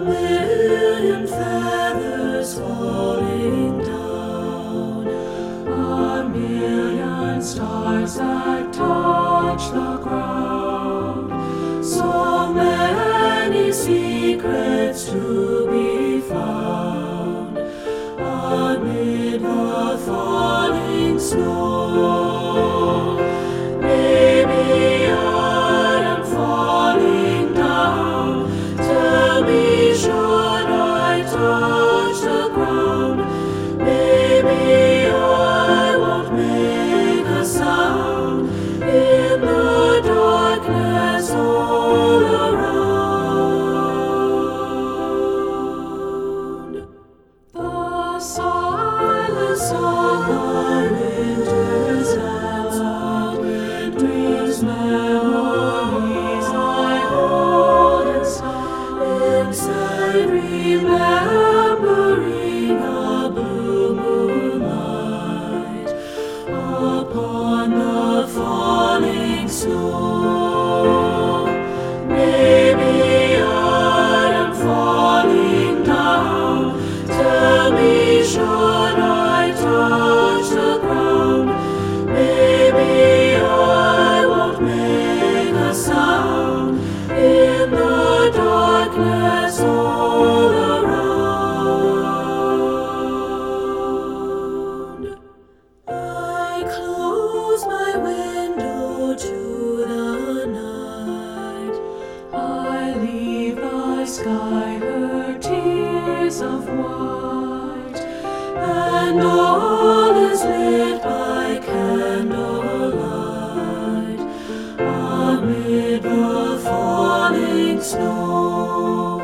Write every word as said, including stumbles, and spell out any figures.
million feathers falling down, a million stars that touch the ground, so many secrets to be found amid the falling snow. Maybe I am falling down. Tell me, should I touch the ground? Maybe I won't make a sound in the darkness all around. The silence of the winter's land brings memories I hold inside, inside, remembering a blue moonlight upon the falling snow. Maybe I am falling down. Tell me, should I touch the ground? Maybe I won't make a sound in the darkness all around. I close my window to the night. I leave the sky her tears of white, and all is lit by candlelight amid the falling snow.